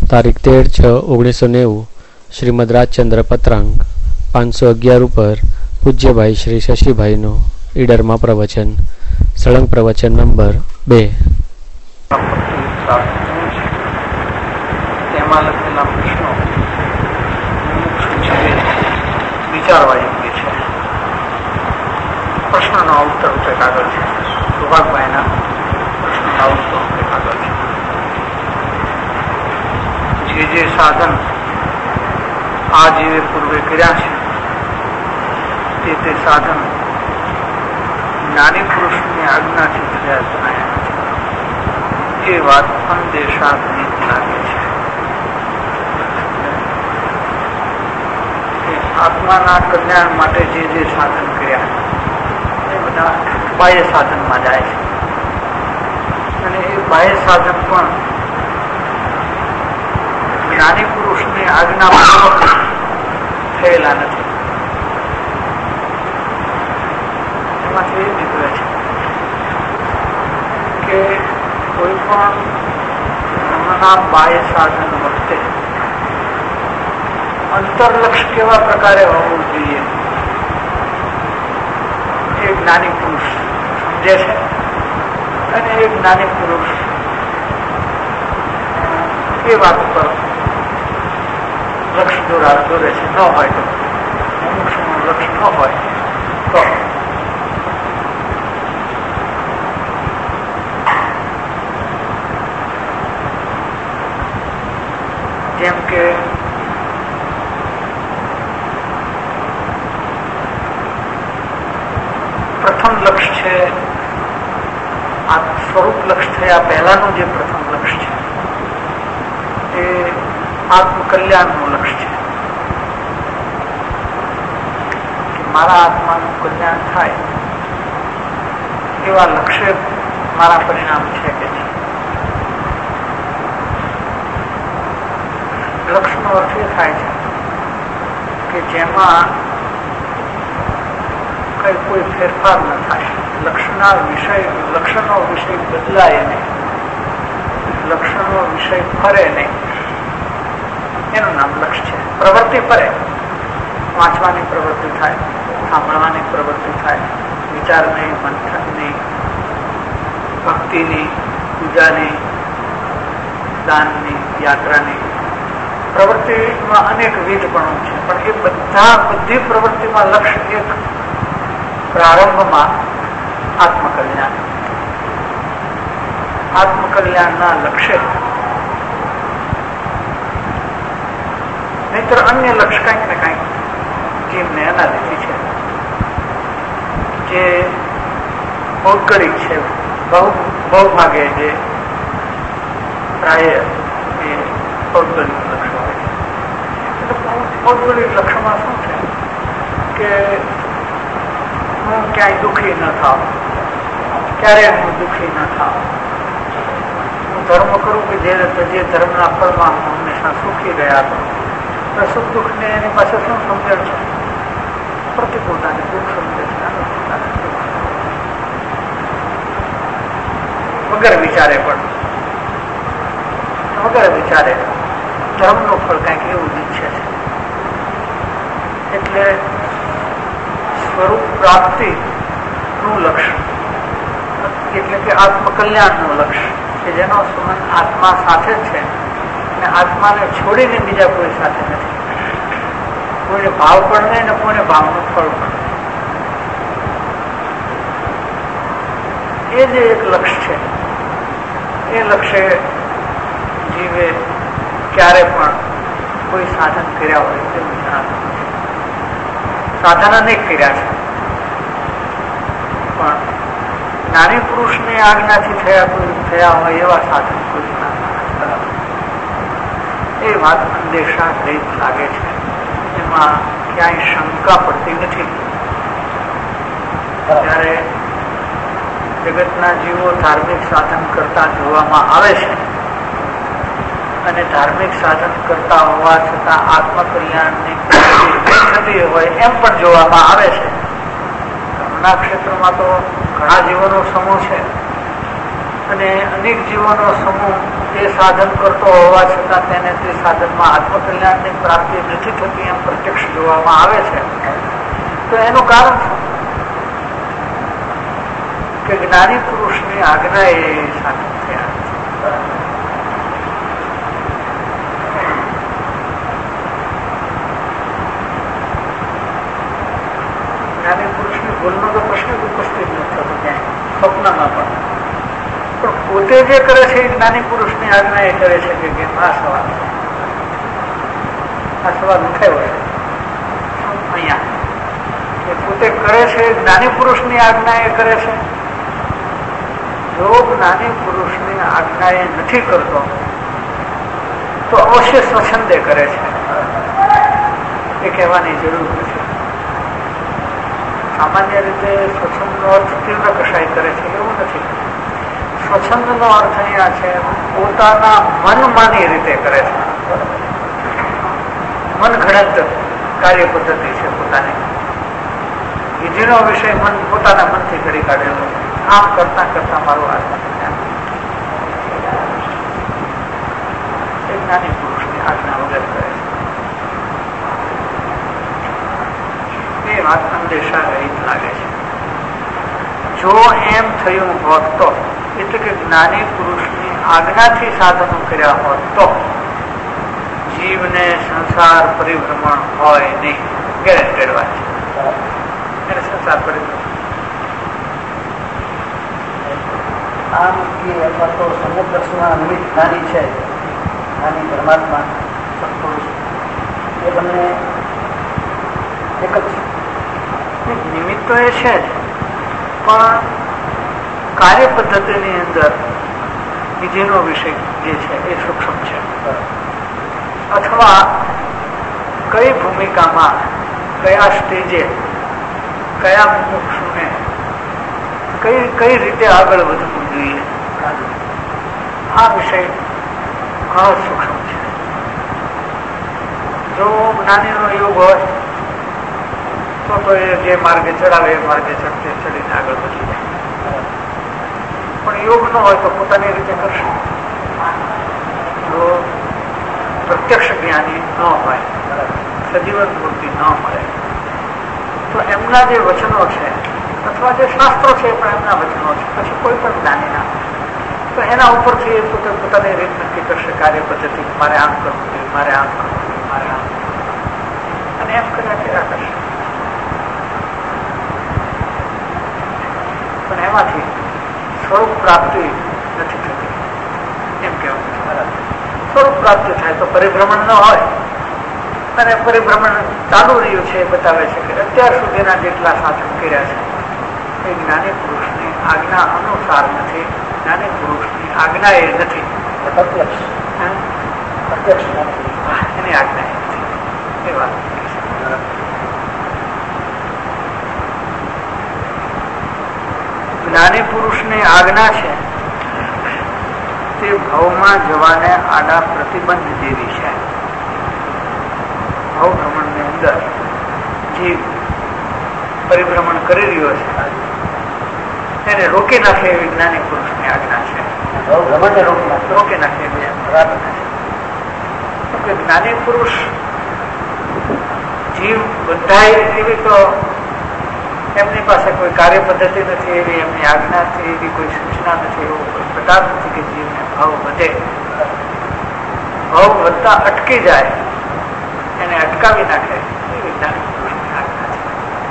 તારીખ 13/6/1990 શ્રીમદ રાજચંદ્ર પત્રાંક 511 ઉપર પૂજ્યભાઈ શ્રી શશીભાઈનો ઈડરમાં પ્રવચન. સળંગ પ્રવચન નંબર 2. તેમાં લખેલા પ્રશ્નો વિચારવા યોગ્ય છે. પ્રશ્નનો ઉત્તર કંઈક આગળ છે. સુભાગભાઈના પ્રશ્નના ઉત્તર કંઈક આગળ છે. જે સાધન આ જીવે પૂર્વે કર્યા છે તે સાધન જ્ઞાની પુરુષની આજ્ઞાથી થયા જણાયા નથી. એ વાત અંદેશાત્મિક લાગે છે. આત્માના કલ્યાણ માટે જે સાધન કર્યા એ બધા બાહ્ય સાધનમાં જાય છે અને એ બાહ્ય સાધન પણ જ્ઞાની પુરુષની આજ્ઞાપૂર્વક થયેલા નથી. એમાંથી એ નીકળે છે કે કોઈ પણ ધર્મના બાહ્ય સાધન વખતે અંતરલક્ષ કેવા પ્રકારે હોવું જોઈએ એ જ્ઞાની પુરુષ સમજે છે અને એ જ્ઞાની પુરુષ એ વાત પર લક્ષ દોરે છે. ન હોય તો અમુક સમય લક્ષ ન હોય તો જેમ કે પ્રથમ લક્ષ છે આ સ્વરૂપ લક્ષ થયા પહેલાનું જે પ્રથમ લક્ષ છે એ આત્મકલ્યાણનું લક્ષ છે કે મારા આત્માનું કલ્યાણ થાય એવા લક્ષ્ય મારા પરિણામ છે કે નહીં. લક્ષનો અર્થ એ થાય છે કે જેમાં કોઈ ફેરફાર ન થાય. લક્ષણનો વિષય બદલાય નહીં, લક્ષણનો વિષય ફરે નહીં, એનું નામ લક્ષ છે. પ્રવૃત્તિ ફરે, વાંચવાની પ્રવૃત્તિ થાય, સાંભળવાની પ્રવૃત્તિ થાય, વિચારની, મંથનની, ભક્તિની, પૂજાની, દાનની, યાત્રાની પ્રવૃત્તિમાં અનેક વિધપણું છે. પણ એ બધી પ્રવૃત્તિમાં લક્ષ્ય એક પ્રારંભમાં આત્મકલ્યાણના લક્ષ્ય, નહીતર અન્ય લક્ષ્ય કંઈક ને કંઈક જીવને અનાદિથી છે જે પૌદ્ગલિક છે. બહુ ભાગે જે પ્રાય એ પૌદ્ગલિક લક્ષ્ય હોય છે. પૌદ્ગલિક લક્ષ્યમાં શું છે કે હું ક્યાંય દુઃખી ન થાવ, ક્યારે હું દુઃખી ન થાવ, હું ધર્મ કરું કે જે ધર્મના ફળમાં હું હંમેશા સુખી રહ્યા હતો. સુખ દુઃખને એની પાસે શું સમજણ છે? પ્રતિકૂળતાને દુઃખ સમજે છે, વગર વિચારે ધર્મનું ફળ કંઈક એવું જ ઈચ્છે છે. એટલે સ્વરૂપ પ્રાપ્તિ નું લક્ષ્ય એટલે કે આત્મકલ્યાણનું લક્ષ્ય કે જેનો સંબંધ આત્મા સાથે છે અને આત્માને છોડીને બીજા કોઈ સાથે નથી. કોઈને ભાવ પણ નહીં ને કોઈને ભાવનું ફળ પણ. એ જે એક લક્ષ્ય છે એ લક્ષ્ય જીવે ક્યારે પણ કોઈ સાધન કર્યા હોય તેવું જણાતું નથી. સાધન અનેક કર્યા છે પણ જ્ઞાની પુરુષની આજ્ઞાથી થયા હોય એવા સાધન કોઈ જણાતા. એ વાત અંદેશા રહિત લાગે છે. એમાં ક્યાંય શંકા પડતી નથી. જ્યારે જગતના જીવો ધાર્મિક સાધન કરતા જોવામાં આવે છે અને ધાર્મિક સાધન કરતા હોવા છતાં આત્મકલ્યાણની થતી હોય એમ પણ જોવામાં આવે છે. ધર્મના ક્ષેત્રમાં તો ઘણા જીવોનો સમૂહ છે અને અનેક જીવોનો સમૂહ તે સાધન કરતો હોવા છતાં તેને તે સાધનમાં આત્મકલ્યાણની પ્રાપ્તિ નથી થતી એમ પ્રત્યક્ષ જોવામાં આવે છે. તો એનું કારણ શું? કે જ્ઞાની પુરુષની આજ્ઞા એ સાધન થયા. જ્ઞાની પુરુષની ભૂલનો તો પ્રશ્ન ઉપસ્થિત નથી થતો ક્યાંય, સ્વપ્નમાં પણ પોતે જે કરે છે એ જ્ઞાની પુરુષની આજ્ઞા એ કરે છે કે આ સવાલ ઉઠાયો છે અહીંયા. એ પોતે કરે છે જ્ઞાની પુરુષની આજ્ઞા એ કરે છે. જો જ્ઞાની પુરુષની આજ્ઞા એ નથી કરતો તો અવશ્ય સ્વચ્છંદે કરે છે, એ કહેવાની જરૂર નથી. સામાન્ય રીતે સ્વચ્છંદનો અર્થ તીવ્ર કશાય કરે છે એવું નથી. સ્વચ્છંદનો અર્થ અહીંયા છે પોતાના મનમાની રીતે કરે છે. મન ઘડત કાર્ય પદ્ધતિ છે પોતાની. વિધિનો વિષય મન પોતાના મનથી ઘડી કાઢેલો. આમ કરતા કરતા મારું આત્મજ્ઞાન એ જ્ઞાની પુરુષની આજ્ઞા વગર કરે છે. એ વાત અંદેશા રહિત લાગે છે. જો એમ થયું હોત તો, એટલે કે જ્ઞાની પુરુષની આજ્ઞાથી સાધનો કર્યા હોત તો જીવને સંસાર પરિભ્રમણ હોય નહીં. ગેરંટેડ વાત છે. એને સંસાર પરિભ્રમણ આમ કે અથવા તો સમુદ્રના નિમિત્ત જ્ઞાની છે, જ્ઞાની પરમાત્મા સત્પુરુષ, એ બંને એક જ છે. નિમિત્ત તો એ છે જ, પણ કાર્ય પદ્ધતિની અંદર વિધિનો વિષય જે છે એ સૂક્ષ્મ છે. અથવા કઈ ભૂમિકામાં કયા સ્ટેજે કયા મુમુક્ષુને કઈ રીતે આગળ વધવું જોઈએ, આ વિષય ઘણો સૂક્ષ્મ છે. જો જ્ઞાનીનો યોગ હોય તો એ જે માર્ગે ચડાવે એ માર્ગે ચડીને આગળ વધી જાય. પણ યોગ ન હોય તો પોતાની રીતે કરશે. જો પ્રત્યક્ષ જ્ઞાની ન હોય, સજીવન મૂર્તિ ન મળે, તો એમના જે વચનો છે અથવા જે શાસ્ત્રો છે પણ એમના વચનો છે, પછી કોઈ પણ જ્ઞાની ના, તો એના ઉપરથી એ પોતે પોતાની રીત નક્કી કરશે કાર્ય પદ્ધતિ. મારે આમ કરવું જોઈએ, મારે આમ કરવું જોઈએ, મારે આમ, અને એમ કર્યા કરશે. પણ એમાંથી સ્વરૂપ પ્રાપ્તિ નથી થતી એમ કહેવાય. સ્વરૂપ પ્રાપ્તિ થાય તો પરિભ્રમણ ન હોય, અને પરિભ્રમણ ચાલુ રહ્યું છે એ બતાવે છે કે અત્યાર સુધીના જેટલા સાધન કર્યા છે એ જ્ઞાની પુરુષની આજ્ઞા અનુસાર નથી. જ્ઞાની પુરુષની આજ્ઞા એ નથી, પ્રત્યક્ષ એની આજ્ઞા એ નથી. એ વાત જ્ઞાની પુરુષની આજ્ઞા છે તે ભાવમાં જવાને આડા પ્રતિબંધ જેવી છે. ભાવ ભ્રમણની અંદર જીવ પરિભ્રમણ કરી રહ્યો છે એને રોકી નાખે એવી જ્ઞાની પુરુષની આજ્ઞા છે. રોકી નાખે એવી પ્રાર્થના છે. કે જ્ઞાની પુરુષ જીવ બંધાય એવી તો એમની પાસે કોઈ કાર્ય પદ્ધતિ નથી, એવી એમની આજ્ઞા નથી, એવી કોઈ સૂચના નથી, એવો કોઈ પ્રકાર નથી કે જીવને ભાવ વધે. ભાવ વધતા અટકી જાય, એને અટકાવી નાખે એવી જ્ઞાની પુરુષની આજ્ઞા છે.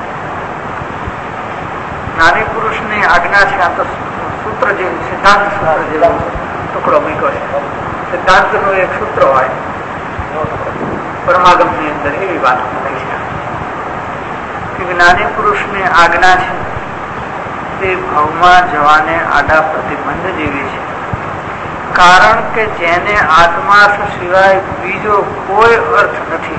જ્ઞાની પુરુષની આજ્ઞા છે. આ તો સૂત્ર જેવું, સિદ્ધાંત સૂત્ર જેવો ટુકડો મૂક્યો છે. સિદ્ધાંતનું એક સૂત્ર હોય પરમાગમની અંદર, એવી વાત મૂકી છે કે જ્ઞાની પુરુષની આજ્ઞા છે તે ભાવમાં જવાને આડા પ્રતિબંધ જેવી છે. કારણ કે જેને આત્મા સિવાય બીજો કોઈ અર્થ નથી,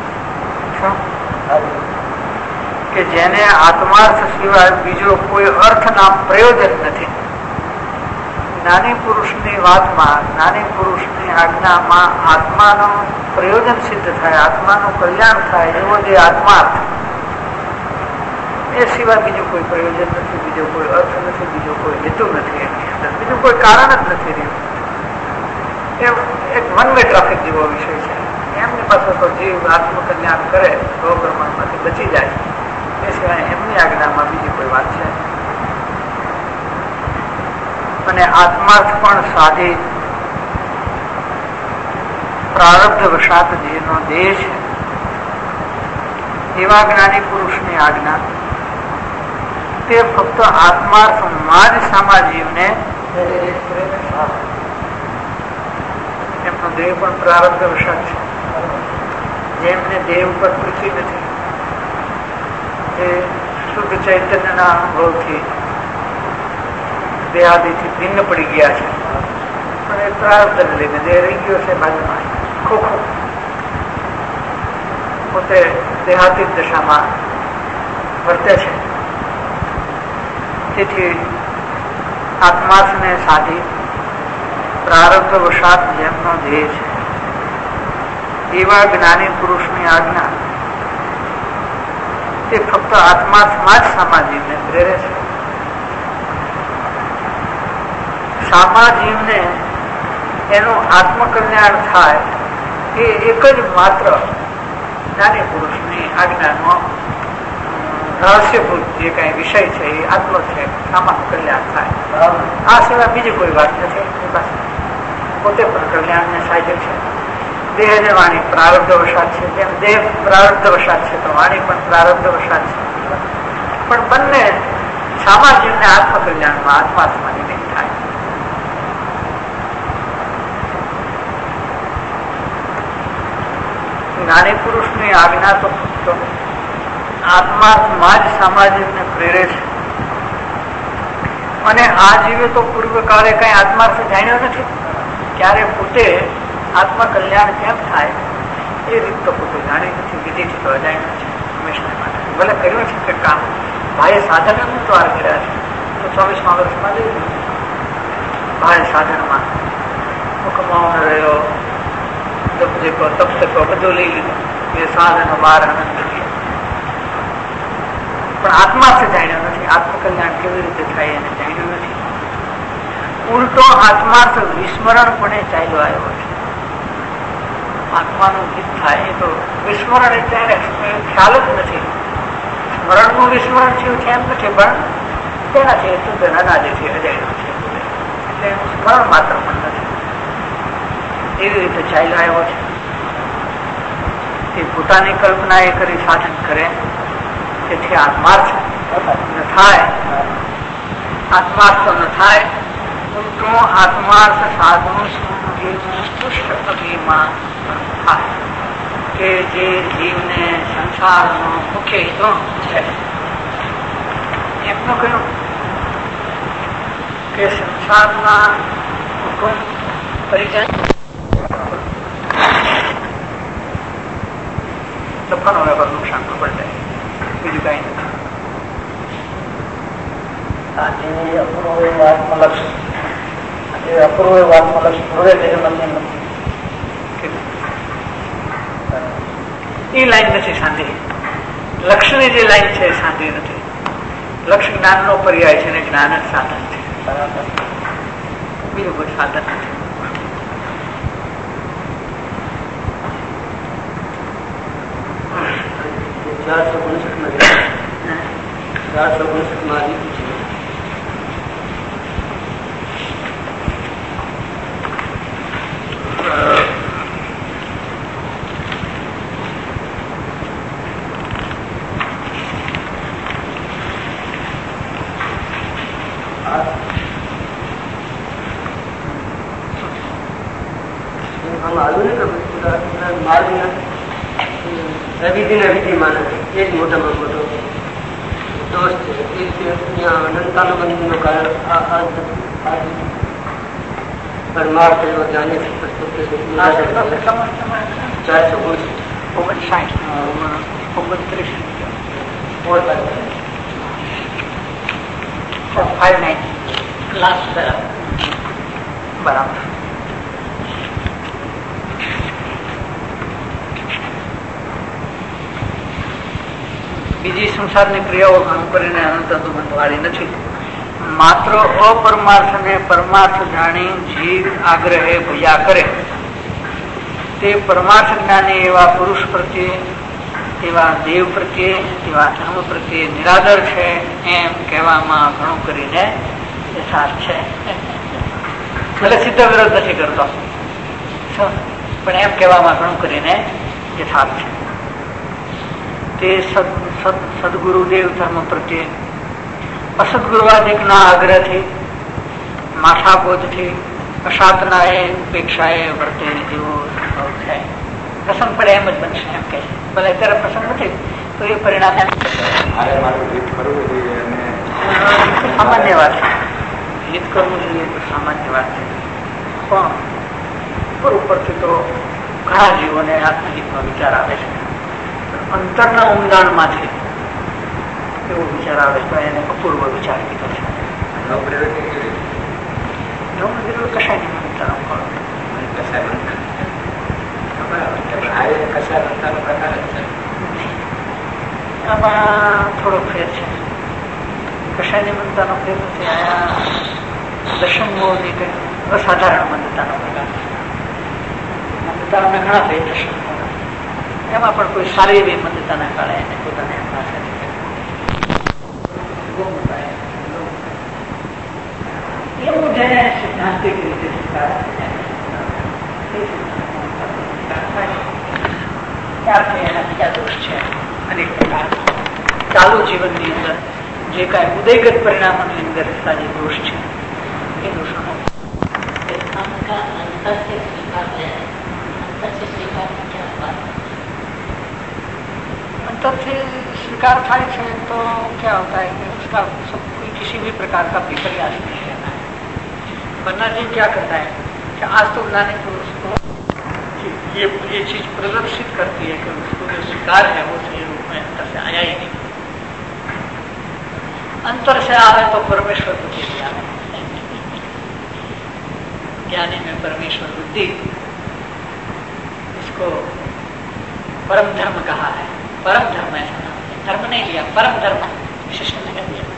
કે જેને આત્માર્થ સિવાય બીજો કોઈ અર્થના પ્રયોજન નથી. જ્ઞાની પુરુષની વાતમાં, જ્ઞાની પુરુષની આજ્ઞામાં આત્માનું પ્રયોજન સિદ્ધ થાય, આત્માનું કલ્યાણ થાય એવો જે આત્માર્થ, એ સિવાય બીજું કોઈ પ્રયોજન નથી, બીજો કોઈ અર્થ નથી, બીજો કોઈ હેતુ નથી, એની અંદર બીજું કોઈ કારણ જ નથી રહ્યું. એ એક વન વે ટ્રાફિક જેવો વિષય છે. એમની પાસે તો જીવ આત્મકલ્યાણ કરે તો પ્રમાણમાંથી બચી જાય, એ સિવાય એમની આજ્ઞામાં બીજી કોઈ વાત છે. અને આત્માર્થ પણ સાધી પ્રારબ્ધ વશાત જેનો દેહ છે એવા જ્ઞાની પુરુષની આજ્ઞા તે ફક્ત આત્માર્થમાં જ સામાજીવને એમનો દેહ પણ પ્રારબ્ધ વશાત છે. જેમને દેહ ઉપર પ્રીતિ નથી, એ શુદ્ધ ચૈતન્યના અનુભવથી દેહાદિથી ભિન્ન પડી ગયા છે, પણ એ પ્રારબ્ધને લીધે દેહ રહી ગયો છે બાજુમાં ખોખો. પોતે દેહાતીત દશામાં વર્તે છે. તેથી આત્માર્થને સાધી પ્રારબ્ધ વશાત જેમનો દેહ છે એવા જ્ઞાની પુરુષની આજ્ઞા તે ફક્ત આત્માર્થમાં જ સામાજીવને પ્રેરે છે. સામાજીવને એનું આત્મકલ્યાણ થાય એ એક જ માત્ર જ્ઞાની પુરુષની આજ્ઞાનો રહસ્યભૂત જે કઈ વિષય છે એ આટલો છે, સામાન્ય કલ્યાણ થાય. આ સિવાય બીજી કોઈ વાત નથી એની પાસે. પોતે પણ કલ્યાણને સાધ્ય છે. દેહ અને વાણી પ્રારબ્ધ વશાત છે, જેમ દેહ પ્રારબ્ધ વશાત છે તો વાણી પણ પ્રારબ્ધ વશાત છે. પણ બંને સામાજિકને આત્મકલ્યાણમાં આત્માત્માની નહીં થાય. જ્ઞાની પુરુષની આજ્ઞા તો ફક્ત આત્માર્થમાં જ સામાજિકને પ્રેરે છે. અને આ જીવે તો પૂર્વ કાળે કઈ આત્માર્થ જાણ્યો નથી. ક્યારે પોતે આત્મકલ્યાણ કેમ થાય એ રીત તો પોતે જાણી નથી, વિધિથી તો અજાણ્યો છે હંમેશા માટે. ભલે કર્યું છે કે કામ ભાઈએ સાધન દ્વાર કર્યા છે તો 24મા વર્ષમાં લઈ ભાઈ સાધનમાં હુકમો રહ્યો, તપ બધું લઈ લીધું, એ સાધન બાર આનંદ લીધો. પણ આત્માર્થ જાણ્યો નથી. આત્મકલ્યાણ કેવી રીતે થાય એને જાણ્યું નથી. ઉલટો આત્માર્થ વિસ્મરણપણે ચાલ્યો આવ્યો છે. આત્માનું ગીત થાય એ તો વિસ્મરણ એટલે ખ્યાલ જ નથી. સ્મરણનું વિસ્મરણ થયું છે એમ નથી, પણ તેનાથી શુદ્ધ અનાદિથી અજાણ્યું છે એટલે એનું સ્મરણ માત્ર પણ નથી. એવી રીતે ચાલ્યો આવ્યો છે. એ પોતાની કલ્પના એ કરી સાધન કરે, તેથી આત્માર્થ ન થાય. આત્માર્થ ન થાય, ઉલટો આત્માર્થ સાધનું પુષ્ટ અભિમાન થાય કે જે જીવને સંસારનો મુખ્ય હેતુ છે. એમનું કહ્યું કે સંસારના હુકમ પરિજન દફાનો વેપાર નુકસાન ખબર જાય, બીજું કઈ નથી. અપૂર્વ વાતમાં એ લાઈન નથી શાંતિ. લક્ષ્યની જે લાઈન છે શાંતિ નથી. લક્ષ્ય જ્ઞાન નો પર્યાય છે ને જ્ઞાન જ સાધન છે, બીજું કોઈ સાધન નથી. વિધિમાન એ જ મોટામાં મોટો દોષ છે. અનંતાનું બંધનું કારણ પરમાર્થ જાણી 459 બરાબર. બીજી સંસારની ક્રિયાઓ કામ કરીને અનંત બંધ વાળી નથી. માત્ર અપરમાર્થને પરમાર્થ જાણી જીવ આગ્રહે ભયા કરે તે પરમાર્થ જ્ઞાની એવા પુરુષ પ્રત્યે, એવા દેવ પ્રત્યે, એવા ધર્મ પ્રત્યે નિરાદર છે એમ કહેવામાં ઘણું કરીને યથાર્થ છે. ભલે સિદ્ધ વિરોધ નથી કરતો, પણ એમ કહેવામાં ઘણું કરીને યથાર્થ છે. તે સદગુરુદેવ ધર્મ પ્રત્યે અસદગુરુવાદિકના આગ્રહથી, માથાબોધથી, અશાતના એ ઉપેક્ષાએ વર્તે એવો સંભવ છે. પ્રસંગ પડે એમ જ બનશે એમ કે ભલે અત્યારે પ્રસંગ નથી તો એ પરિણામ સામાન્ય વાત છે. હિત કરવું જોઈએ તો સામાન્ય વાત છે, પણ ઉપર ઉપરથી તો ઘણા જીવોને આત્મહિતનો વિચાર આવે છે. અંતરના ઊંડાણમાંથી એવો વિચાર આવે તો એને અપૂર્વ વિચાર કીધો છે. કશાયની મનતા આમાં થોડો ફેર છે. કશાયની મનતાનો ફેર નથી. આયા દર્શન મોહની કઈ અસાધારણ મનતાનો પ્રકાર છે. મનતાને ઘણા ફેર દર્શન એમાં પણ કોઈ સારી એવી મંદતાના કાળે એને પોતાને એવું જેને સિદ્ધાંતિક રીતે ત્યારથી એના બીજા દોષ છે અનેક પ્રકાર. ચાલુ જીવનની અંદર જે કાંઈ ઉદયગત પરિણામોની અંદર જે દોષ છે એ દોષોનો अंतर से स्वीकार થાય છે तो क्या होता है कि उसका सब कोई किसी भी प्रकार का विपर्यास नहीं रहना है. वरना जी क्या करता है कि आज तो लाने तो उसको ये चीज प्रदर्शित करती है कि उसको जो स्वीकार है वो सही रूप में अंतर से आया ही नहीं. अंतर से आवे तो परमेश्वर बुद्धि भी आवे. ज्ञानी में परमेश्वर बुद्धि, इसको परम धर्म कहा है. परम धर्म ऐसा नाम है, धर्म नहीं लिया, परम धर्म विशिष्ट ने कह दिया.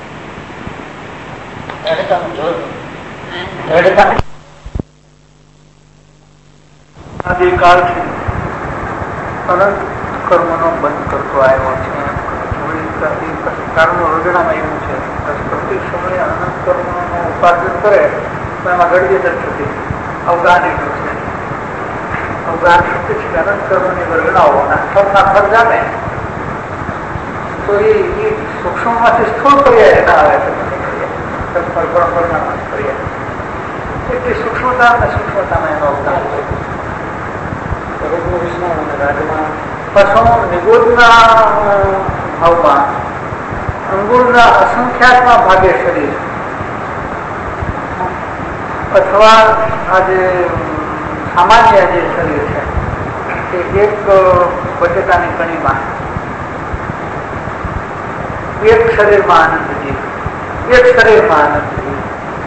આદિકાળથી અનંત કર્મનો બંધ કરતો આવ્યો છે. કાળનું રજણામાં એવું છે પ્રતિ સમયે અનંત કર્મનું ઉપાર્જન કરે તો એમાં ગળગેદર થતી અવગાન એટલું છે. અવગાન શક્તિ છે અનંત કર્મની વર્ગણાઓ થરના થર જામે તો એ સૂક્ષ્મમાંથી સ્થૂળ પર્યાય ના આવે છે. એટલી સૂક્ષ્મતા અને સૂક્ષ્મતામાં એનો અવતાર છે. વિષ્ણુ અને રાજમાં પાછું નિગોદના ભાવમાં અંગુરના અસંખ્યાતમાં ભાગે શરીર અથવા આજે સામાન્ય જે શરીર છે તે એક બટેટાની કણીમાં એક શરીરમાં આનંદ જીવ, એક શરીરમાં આનંદ જીવ.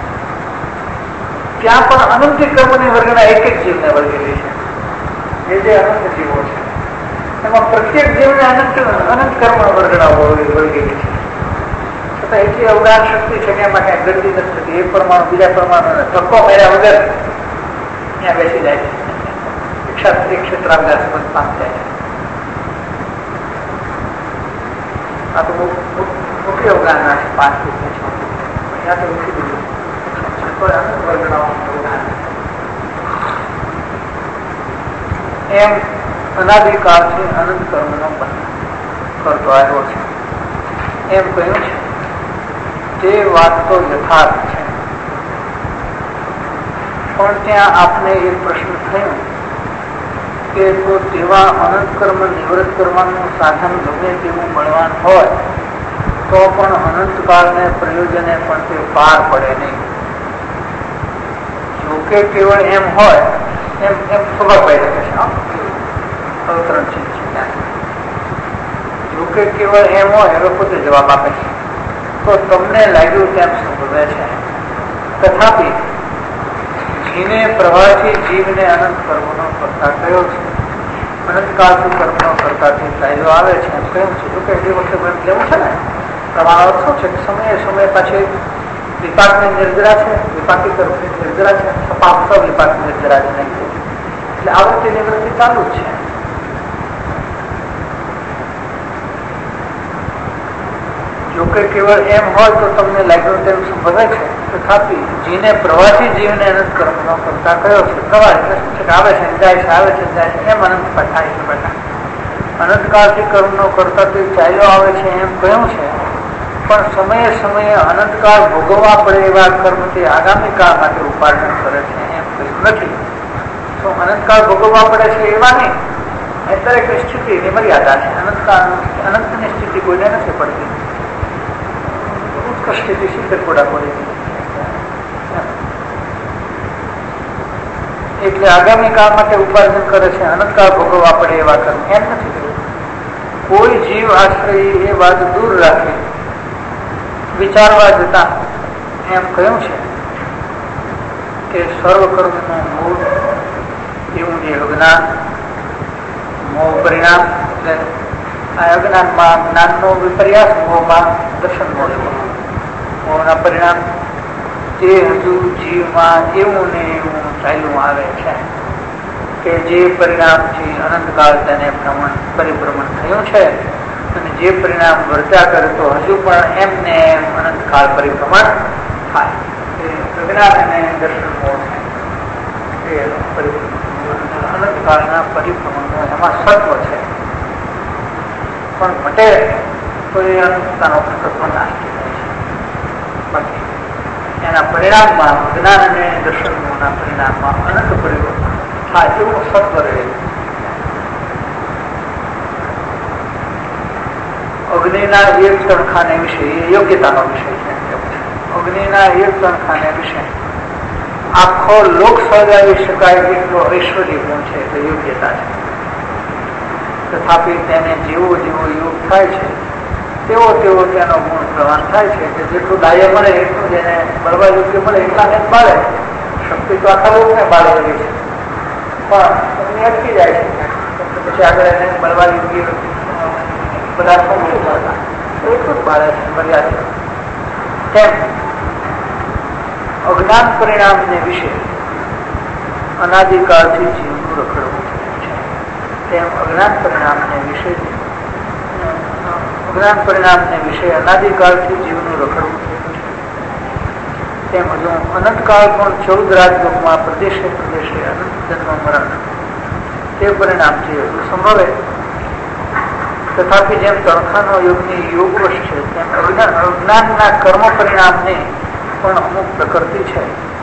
ત્યાં પણ અનંતી કર્મની વર્ગના એક એક જીવને વળગેલી છે. જે અનંત જીવો છે એમાં પ્રત્યેક જીવને અનંત કર્મ વર્ગના વળગેલી છે. છતાં એટલી અવગાન શક્તિ છે કે એમાં ક્યાંય ગરદી નથી થતી. એક પરમાણુ બીજા પરમાણુને ધક્કો માર્યા વગર ત્યાં બેસી જાય છે. ક્ષેત્રાવગાસ બંધ પામ જાય છે. આ તો મુખ્ય અવગાનના છે 5 થી 6. ત્યાં તો ઓછી દીધું અનંત વર્ગનાઓનું અવગાન એમ અનાદિકાળથી અનંત કર્મનો બંધ કરતો આવ્યો છે એમ કહ્યું છે. તે વાત તો યથાર્થ છે, પણ ત્યાં આપને એક પ્રશ્ન થયો કે જો તેવા અનંત કર્મ નિવૃત્ત કરવાનું સાધન ગમે તેવું બળવાન હોય તો પણ અનંતકાળને પ્રયોજને પણ તે પાર પડે નહીં. જોકે કેવળ એમ હોય એમ ખબર પડી શકે છે. અવતરણ છે. જોકે કેવળ એમ હોય હવે પોતે જવાબ આપે છે તો તમને લાગ્યું તેમ સંભવે છે. તથાપિ જીને પ્રવાહથી જીવને અનંત કર્મનો કરતા કયો છે. અનંતકાળથી કર્મનો કરતાથી ચાલ્યો આવે છે એમ કહ્યું છે. જોકે એ વખતે લેવું છે ને પ્રમાણ શું છે કે સમયે સમયે પાછી વિપાકની નિર્જરા છે, વિપાકી તરફની નિર્જરા છે, સપાપ વિપાક નિર્જરા જ નહીં. એટલે આવૃત્તિ નિવૃત્તિ ચાલુ જ છે. જો કે કેવળ એમ હોય તો તમને લાગ્યું તેમ સંભવાય છે. તથાપિ જીને પ્રવાસી જીવને અનંત કર્મનો કરતા કયો છે. પ્રવાસ એટલે શું છે કે આવે છે જાય છે, આવે છે જાય છે, એમ અનંત પર થાય છે. બેટા અનંતકાળથી કર્મનો કરતા તો ચાલ્યો આવે છે એમ કહ્યું છે. પણ સમયે સમયે અનંતકાળ ભોગવવા પડે એવા કર્મથી આગામી કાળ માટે ઉપાર્જન કરે છે એમ કહ્યું નથી. તો અનંતકાળ ભોગવવા પડે છે એવા નહીં. દરેક સ્થિતિની મર્યાદા છે. અનંતની સ્થિતિ કોઈને નથી પડતી. ઉત્કૃષ્ટ સ્થિતિ સિદ્ધ કોડા પડી. એટલે આગામી કાળ માટે ઉપાર્જન કરે છે. અનંતકાળ ભોગવવા પડે એવા કર્મ એમ નથી કહ્યું. કોઈ જીવ આશ્રય એ વાત દૂર રાખે વિચારવા જતા એમ કહ્યું છે કે સર્વ કર્મનું મૂળ એવું જે અજ્ઞાન મોહ પરિણામ, એટલે આ અજ્ઞાનમાં જ્ઞાનનો વિપર્યાસ, મોહમાં દર્શન મોહના પરિણામ તે હજુ જીવમાં એવું ને એવું ચાલ્યું આવે છે કે જે પરિણામથી અનંતકાળ તેને પરિભ્રમણ થયું છે. અને જે પરિણામ વર્ત્યા કરે તો હજુ પણ એમને એમ અનંતકાળ પરિભ્રમણ થાય. અજ્ઞાન અને દર્શન મોહ એ અનંતકાળના પરિભ્રમણનો એમાં સત્વ છે. પણ ઘટે તો એ અનંતતાનો તત્વ નાશ થઈ જાય છે. બાકી એના પરિણામમાં જ્ઞાન અને દર્શન મોહના પરિણામમાં અનંત પરિવર્તન થાય એવું સત્વ રહેલું. અગ્નિના એક તણખાને વિશે એ યોગ્યતાનો વિષય છે. અગ્નિના એક તણખાને વિશે આખો લોક સર્જાવી શકાય એટલો ઐશ્વર્ય ગુણ છે, એટલે યોગ્યતા છે. તથાપિ તેને જેવો જેવો યોગ થાય છે તેવો તેવો તેનો ગુણ પ્રવાન થાય છે કે જેટલું દાય મળે એટલું જેને બળવા યોગ્ય મળે એટલા ને બાળે. શક્તિ તો આખા લોકને બાળે એવી છે, પણ અગ્નિ અટકી જાય છે. પછી આગળ એને બળવા યોગ્ય બધા શું કરતા એટલું જ બાળે છે મર્યાદિત. તેમ અજ્ઞાન પરિણામને વિશે અનાદિકાળથી જીવનું રખડવું છે. તેમ અજ્ઞાન પરિણામને વિશે અનાદિકાળથી જીવનું રખડવું થયું છે. તેમ હજુ અનંતકાળ પણ 14 રાજયોગમાં પ્રદેશે પ્રદેશે અનંત જન્મ મરણ તે પરિણામથી હજુ સંભવે. તથાપિ જેમ તણખાનો યોગની યોગવશ છે તેમ અજ્ઞાનના કર્મ પરિણામને પણ અમુક પ્રકૃતિ છે.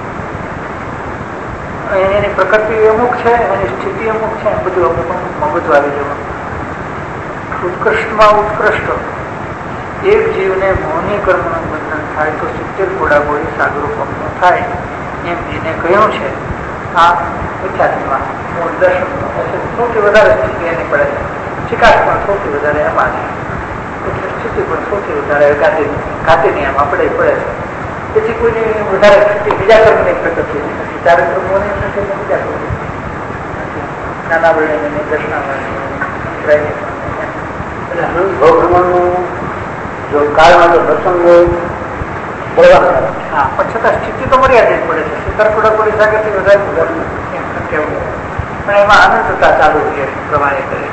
એની પ્રકૃતિ અમુક છે, એની સ્થિતિ અમુક છે. બધું અમુકમાં બધું આવી જવાનું. ઉત્કૃષ્ટમાં ઉત્કૃષ્ટ એક જીવને મોહની કર્મનું બંધન થાય તો 70 કોડાગોળી સાગરૂપમનું થાય એમ જેને કહ્યું છે. આ મિથ્યાત્મા મૂળ દર્શન સૌથી વધારે સ્થિતિ એની પડે છે. ચિકાસ પણ સૌથી વધારે એમાં છે. એટલે સ્થિતિ પણ સૌથી વધારે ઘાતીની એમાં પડે છે. તેથી કોઈની વધારે સ્થિતિ બીજા કર્મની પ્રકૃતિ નથી. ચારિત્ર મોહની નથી, બીજા કર્મની નથી. નાના વર્ણની દર્શનાવરણની જો કાળમાં તો પ્રસંગ બોલવાનું. હા, પણ છતાં સ્થિતિ તો મર્યાદિત પડે છે. સિદ્ધાર્થોડા જાગૃતિ વધારે કેવું, પણ એમાં અનંતતા ચાલુ રહે છે પ્રમાણે કરે.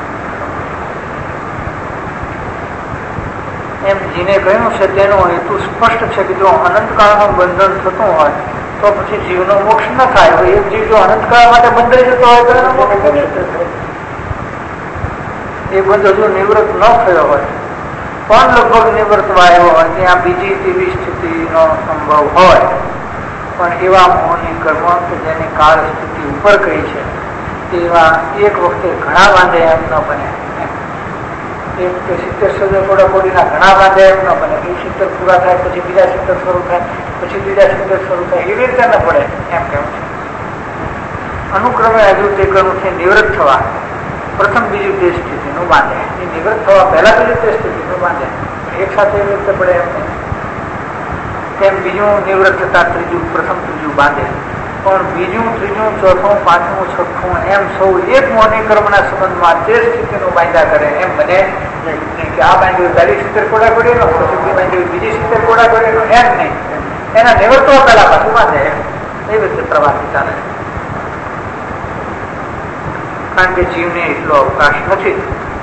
એમ જેને કહ્યું છે તેનો હેતુ સ્પષ્ટ છે કે જો અનંતકાળનું બંધન થતું હોય તો પછી જીવનો મોક્ષ ન થાય. એક જીવ જો અનંતકાળ માટે બંધાઈ જતો હોય તો એનો મોક્ષ એ બંધ હજુ નિવૃત્ત ન થયો હોય પણ લગભગ નિવૃત્તવા આવ્યો હોય ત્યાં બીજી તેવી સ્થિતિનો સંભવ હોય. પણ એવા મોહની કર્મ કે જેની કાળ સ્થિતિ ઉપર કહી છે તેવા એક વખતે ઘણા વાંધે એમ ન બને. એક 70 કોડાકોડીના ઘણા વાંધે એમ ન બને. એ 70 પૂરા થાય પછી બીજા 70 શરૂ થાય, પછી બીજા 70 શરૂ થાય, એવી રીતે ન પડે એમ કેવું છે. અનુક્રમે હજુ તે કર્મથી નિવૃત્ત થવા પ્રથમ બીજું તે સ્થિતિનું બાંધે. એ નિવૃત્ત થવા પહેલા બીજું તે સ્થિતિનું બાંધે. એક સાથે એવી રીતે પડે એમ નહીં. તેમ બીજું નિવૃત્ત થતા ત્રીજું પ્રથમ ત્રીજું બાંધે. પણ બીજું ત્રીજું ચોથું પાંચમું છઠ્ઠું એમ સૌ એક મોહની કર્મના સંબંધમાં તે સ્થિતિનું બાંધ્યા કરે એમ બને કે આ બાંધ્યું તારી 70 કોડાકોડીનો, પછી બાંધ્યું બીજી 70 કોડાકોડીનો, એમ નહીં. એના નિવર્તવા પહેલા પાછું બાંધે, એવી રીતે પ્રવાસ ચાલે. કારણ કે જીવને એટલો અવકાશ નથી.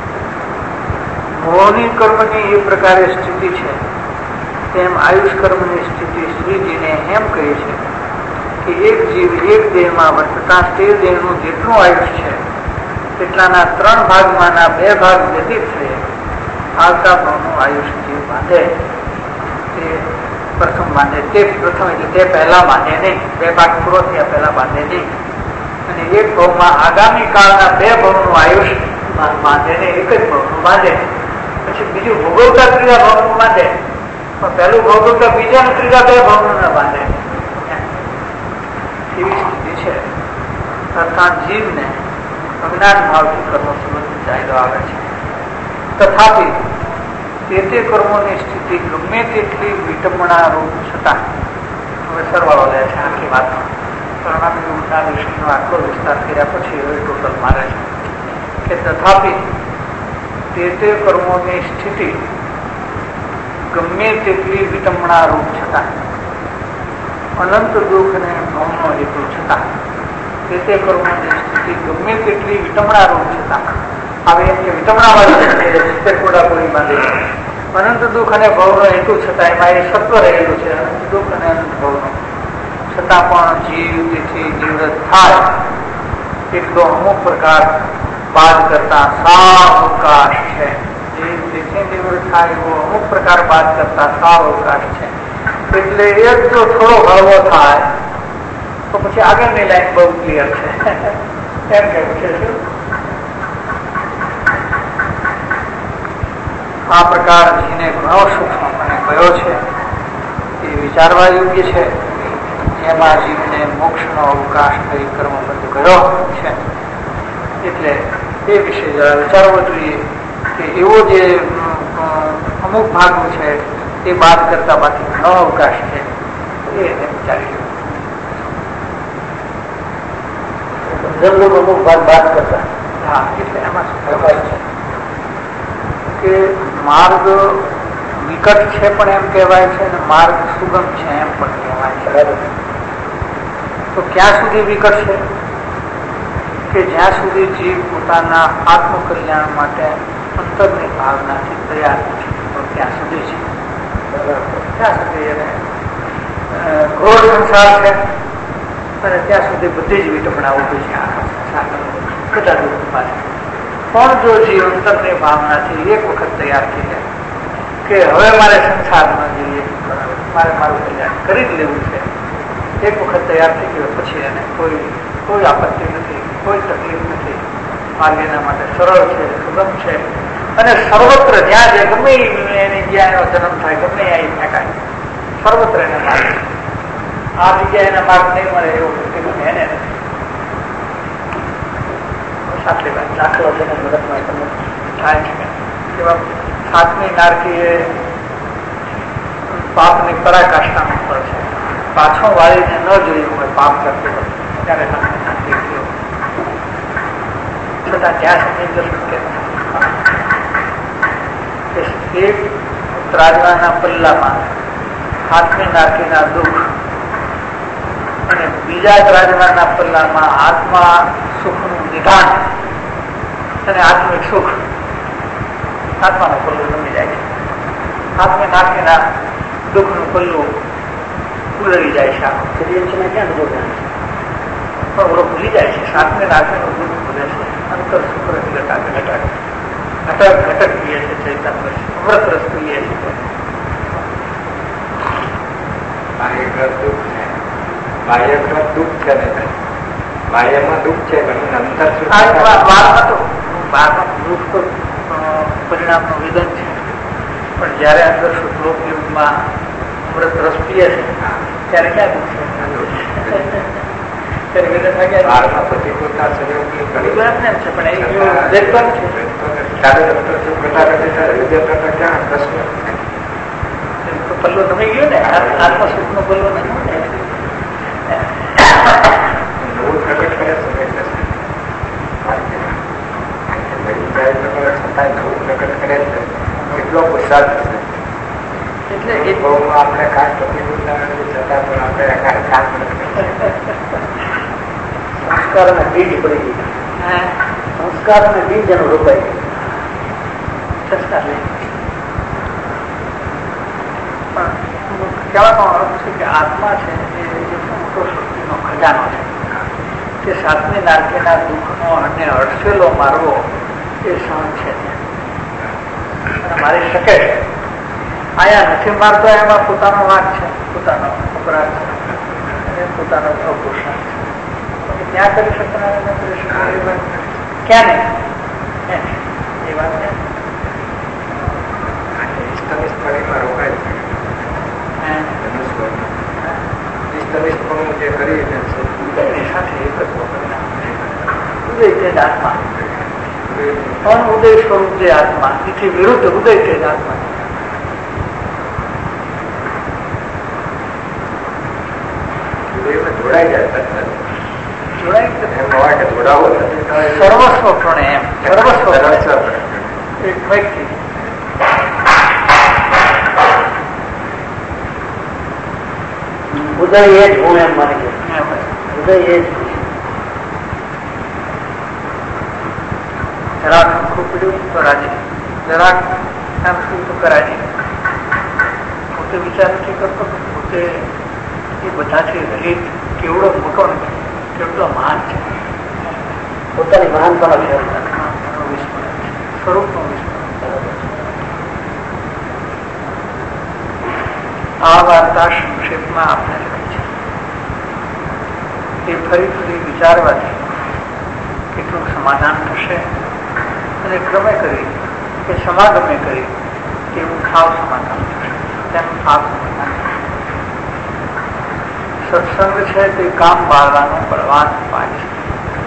મોહની કર્મની એ પ્રકારે સ્થિતિ છે, તેમ આયુષ કર્મની સ્થિતિ શ્રીજીને એમ કહે છે કે એક જીવ એક દેહમાં વર્તતા તે દેહનું જેટલું આયુષ છે તેટલાના 3 ભાગમાંના 2 ભાગ વ્યતીત થઈ આવતા ભાવનું આયુષ જીવ બાંધે. તે પ્રથમ બાંધે, તે પ્રથમ એટલે તે પહેલા બાંધે નહીં, 2 ભાગ પૂરો થયા પહેલા બાંધે નહીં. અને એક ભાવમાં આગામી કાળના 2 ભાવનું આયુષ બાંધે નહીં, એક જ ભાવનું બાંધે. પછી બીજું ભોગવતા ત્રીજા ભાવનું બાંધે, પણ પહેલું ભોગવતા બીજા ત્રીજા 2 ભાવનું ના બાંધે. એવી સ્થિતિ છે. અર્થાત જીવને અજ્ઞાન ભાવથી કર્મો સંબંધિત ચાલ્યો આવે છે. તથાપિ તે કર્મોની સ્થિતિ ગમે તેટલી વિટંબણા રૂપ છતાં, હવે સરવાળો લે છે આખી વાતમાં, પરણામી ઉલટા વિષયનો આટલો વિસ્તાર કર્યા પછી હવે ટોટલ મારે છે કે તથાપિ તે કર્મોની સ્થિતિ ગમે તેટલી વિટંબણા રૂપ છતાં, અનંત દુઃખ અને ભવનો હેતુ છતાં, તે કર્મોની સ્થિતિ ગમે તેટલી વિટંબણા રૂપ છતાં, હવે એમ કે વિટંબણા વાળી કોડાકોડી બાંધે છે, અનંત દુઃખ અને ભવનો હેતુ છતાં એમાં એ સત્વ રહેલું છે, અનંત દુઃખ અને અનંત ભવનો છતાં પણ જીવ તેથી નિવૃત્ત થાય એટલો અમુક પ્રકાર બાદ કરતા સાવ અવકાશ છે. જીવ તેથી નિવૃત્ત થાય એવો અમુક પ્રકાર બાદ કરતા સાવ અવકાશ છે. એટલે એક જો થોડો હળવો થાય તો પછી આગળની લાઈન બહુ ક્લિયર છે એમ કેવું છે. આ પ્રકાર જેને ઘણો સૂક્ષ્મપણે કયો છે એ વિચારવા યોગ્ય છે. એમાં જીવને મોક્ષનો અવકાશ કરી કર્મબદ્ધ કર્યો છે. એટલે એ વિશે જરા વિચારવો જોઈએ કે એવો જે અમુક ભાગનું છે એ બાદ કરતા બાકી ઘણો અવકાશ છે, એને વિચારી લો. અમુક ભાગ બાદ કરતા, હા, એટલે એમાં શું કહેવાય છે કે માર્ગ વિકટ છે પણ એમ કહેવાય છે, અને માર્ગ સુગમ છે એમ પણ કહેવાય છે. તો ક્યાં સુધી વિકટ છે કે જ્યાં સુધી જીવ પોતાના આત્મકલ્યાણ માટે અંતરની ભાવનાથી તૈયાર નથી, તો ત્યાં સુધી છે. ત્યાં સુધી એને ઘોર સંસાર છે, અને ત્યાં સુધી બધી જ વિટંબણા ઉભી છે. બધા દુઃખ પાસે પણ જો જીવ અંતરની ભાવનાથી એક વખત તૈયાર થઈ જાય કે હવે મારે સંસારમાં જઈએ, મારે મારું કલ્યાણ કરી જ લેવું છે, એક વખત તૈયાર થઈ ગયો પછી એને કોઈ આપત્તિ નથી, કોઈ તકલીફ નથી. માર્ગ એના માટે સરળ છે, સુગમ છે, અને સર્વત્ર જ્યાં જે ગમે એની જ્યાં એનો જન્મ થાય ગમે અહીં ફેંકાય, સર્વત્ર એને માર્ગ. આ જગ્યાએ એના માર્ગ નહીં મળે એવું ગમે એને નથી. આટલી વાત દાખલો છે ને મદદમાં તમને થાય છે કે 7મી નારકી એ પાપની પરાકાષ્ઠાનું ફળ છે. પાછો વાળીને ન જોયું હોય પાપ કરતો હોય ત્યારે છતાં ત્યાં સુધી દર્શન કે એક ત્રાજવાના પલ્લામાં 7મી નારકીના દુઃખ અને બીજા ત્રાજવાના પલ્લામાં આત્મા સુખનું નિદાન અને આત્મિક સુખ, આત્માનું પલ્લું નમી જાય છે. 7મી નારકીના દુઃખનું પલ્લું ઉલળી જાય છે. ક્યાં બધું પણ ઓળો ભૂલી જાય છે. 7મી નારકીનું દુઃખ ભૂલે છે. અંતર શુક્ર ઘટક પીએ છે, ચૈતન્ય અમૃત રસ પીએ છે. બાહ્યમાં દુઃખ છે ને, બાહ્યમાં દુઃખ છે અંતર દુઃખ તો પરિણામનું વિધાન છે, પણ જયારે અંદર શુદ્ધલોક યુગમાં અમૃત રસ પીએ છે ત્યારે ક્યાં દુઃખ છે? પ્રતિકૂળતા સહયોગ છે પણ એ વેદન છે. પલ્લો નમી ગયો ને, આત્મસુખ નો પલ્લો નહીં. પ્રગટ કરે એટલો પુરસાદ થશે. એટલે એ ભાવમાં આપણે ખાસ પ્રતિકૂળતા છતાં પણ આપણે કામ સંસ્કાર અને બીજ પડી ગઈ. સંસ્કાર અને બીજ એનું રોપાઈ સંસ્કાર લઈ. પણ કહેવાનો અર્થ છે કે આત્મા છે એ મોટો શક્તિનો ખજાનો છે. કે સાતમી નારકીના દુઃખનો અને અડસેલો મારવો એ સહન છે અને મારી શકે છે. આયા નથી મારતો એમાં પોતાનો વાંક છે, પોતાનો અપરાધ છે અને પોતાનો અપોષણ છે. ત્યાં કરી શકનાર ન કરી શકનાર એ વાત ક્યાં નહીં એ વાત સ્થળીમાં રોકાય જે કરી ઉદયની સાથે એક જ પરિણામ ઉદય તે જ આત્મા, અનુદય સ્વરૂપ જે આત્મા, એથી વિરુદ્ધ ઉદય તે જ આત્મા. જોડાઈ જાય જોડાવો સર્વસ્વ પ્રણે એમ સર્વસ્વ એક વ્યક્તિ ઉદય એ જ હું એમ માની ગયો. ઉદય એ જ જરાક ખૂબ પીડ્યું તો રાજી, જરાક એમ શું તો કરાજી. પોતે વિચાર નથી કરતો પોતે એ બધાથી રહિત કેવડો મોટો નથી, કેવડો મહાન છે. પોતાની મહાનતા સ્વરૂપનો આ વાર્તા સંક્ષેપમાં આપણે લખી છે. એ ફરી ફરી વિચારવાથી કેટલું સમાધાન થશે અને ક્રમે કરી કે સમાગમે કરી તેવું સાવ સમાધાન થશે. તેમ સાવ સમાધાન સત્સંગ છે તે કામ બાળવાનો બળવાન ઉપાય છે.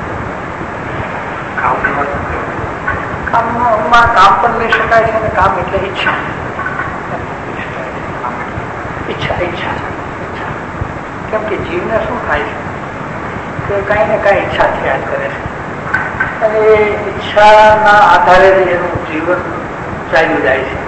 કામમાં કામ પણ લઈ શકાય છે અને કામ એટલે ઈચ્છા. ઈચ્છા ઈચ્છા કેમ કે જીવને શું થાય છે કે કઈ ને કઈ ઈચ્છા થયા કરે છે અને એ ઈચ્છાના આધારે એનું જીવન ચાલ્યું જાય છે.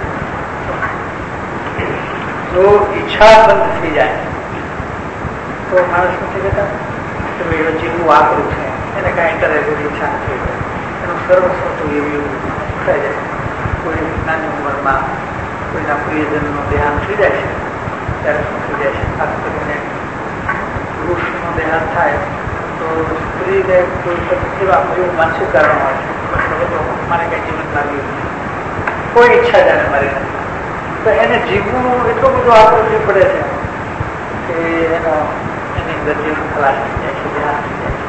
જો ઈચ્છા બંધ થઈ જાય તો માણસ નથી કહેતા કે ભાઈ જીવવું વાપરું છે, એને કાંઈ કરે ઈચ્છા નથી, એનું સર્વસ્વ તો એવું થઈ જાય. કોઈ નાની ઉંમરમાં કોઈના પ્રિયજનનું દેહાંત થઈ જાય છે ત્યારે શું થઈ જાય છે, ખાસ કરીને પુરુષનું દેહાંત થાય તો સ્ત્રીને કોઈ એવા એવું માનસિક કારણ હોય છે મારે કઈ જીવન લાગ્યું કોઈ ઈચ્છા જાણે મારી નથી, તો એને જીવવું એટલું બધું આકર્ષવું પડે છે કે એનો એની અંદર જીવન ખલાસ થઈ જાય છે, દેહાંત થઈ જાય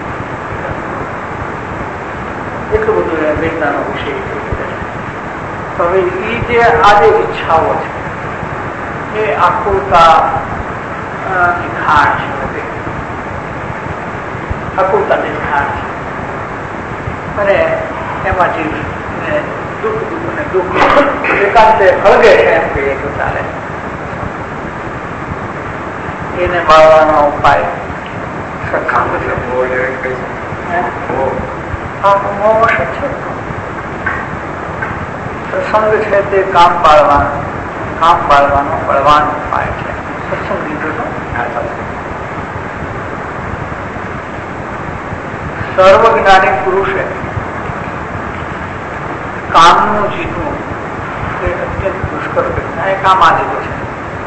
છે. એટલું બધું વેદનાનો વિષય થઈ જાય છે. તો હવે એ જે આ જે ઈચ્છાઓ છે એ આકુલતા ખાણ છે, આકુલતાની ખાણ છે અને એમાં જીવ દુઃખ દુઃખ અને દુઃખ એકાંતે ફળગે છે એમ કહીએ તો ચાલે. એને બાળવાનો ઉપાય સત્સંગ છે. સત્સંગ છે તે કામ બાળવાનો બળવાન ઉપાય છે. સત્સંગ લીધો સર્વજ્ઞાની પુરુષે કામનું જીતવું એ અત્યંત દુષ્કર ઘટના. એ કામ આ લીધો છે.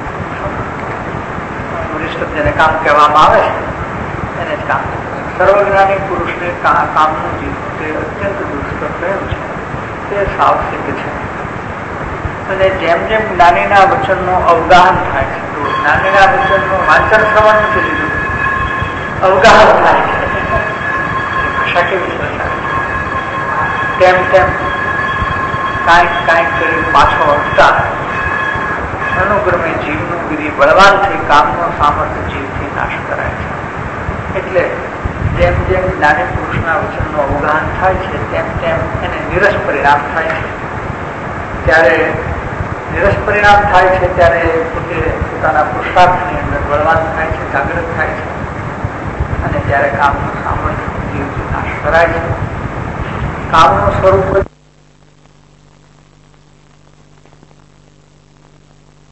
વરિષ્ઠ જેને કામ કહેવામાં આવે છે એને જ કામ. સર્વજ્ઞાની પુરુષને કામનું જીતવું તે અત્યંત દુષ્કર થયું છે. તે સાવસિદ્ધ છે અને જેમ જેમ જ્ઞાનીના વચનનું અવગાહન થાય છે, તો જ્ઞાનીના વચનનું વાંચન શ્રવણ નથી લીધું, અવગાહન થાય છે. ભાષા કેવી સરસ તેમ તેમ કાંઈક કાંઈક કરી પાછો હટતા અનુક્રમે જીવનું ગીરી બળવાન થઈ કામનો સામર્થ્ય જીવથી નાશ કરાય છે. એટલે જેમ જેમ જ્ઞાની પુરુષના વચનનું અવગાહન થાય છે તેમ તેમ એને નિરસ પરિણામ થાય છે. ત્યારે નિરસ પરિણામ થાય છે ત્યારે પોતે પોતાના પુરુષાર્થની અંદર બળવાન થાય છે, જાગૃત થાય છે અને ત્યારે કામનું સામર્થ્ય જીવથી નાશ કરાય છે. કામનું સ્વરૂપ